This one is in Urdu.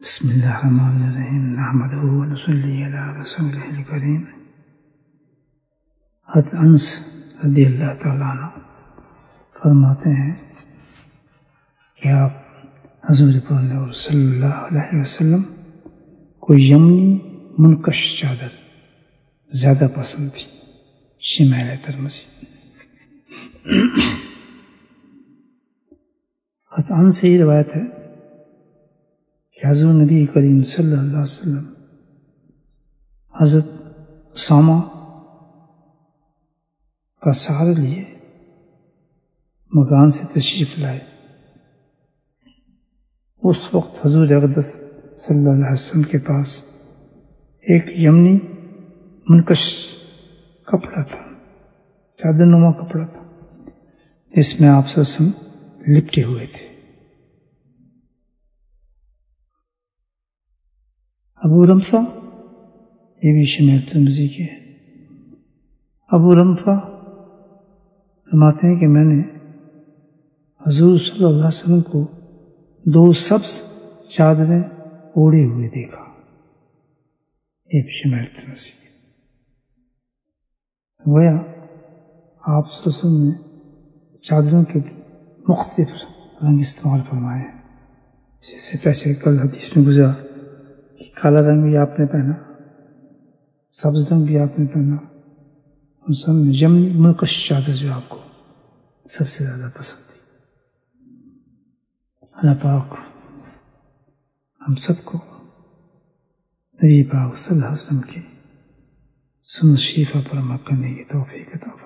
بسم اللہ الرحمن الرحیم نحمدہ ونصلی علی رسولہ الکریم۔ حضرت انس رضی اللہ تعالیٰ عنہ فرماتے ہیں کہ آپ حضور پاک صلی اللہ علیہ وسلم کو یمنی منقش چادر زیادہ پسند تھی۔ شمائل ترمذی۔ حضرت انس سے یہ روایت ہے کہ حضور نبی کریم صلی اللہ علیہ وسلم حضرت اسامہ کا سہارا لیے مکان سے تشریف لائے۔ اس وقت حضور اقدس صلی اللہ علیہ وسلم کے پاس ایک یمنی منقش کپڑا تھا، چادر نما کپڑا تھا، جس میں آپ صلی اللہ علیہ وسلم لپٹے ہوئے تھے۔ ابو رمفہ، یہ بھی شمائل ترمذی کے ہیں، ابو رمفہ فرماتے ہیں کہ میں نے حضور صلی اللہ علیہ وسلم کو دو سبز چادریں اوڑھے ہوئے دیکھا۔ یہ بھی شمائل ترمذی کے۔ گویا آپ صلی اللہ علیہ وسلم نے چادروں کے مختلف رنگ استعمال فرمائے ہیں، جس سے پیسے کل حدیث میں گزرا کہ کالا رنگ بھی آپ نے پہنا، سبز رنگ بھی آپ نے پہنا، ان سب میں یمنی منقش چادر جو آپ کو سب سے زیادہ پسند تھی۔ اللہ پاک ہم سب کو نبی پاک صلی اللہ علیہ وسلم کی سنت شریفہ پر عمل کرنے کی توفیق عطا فرمائے۔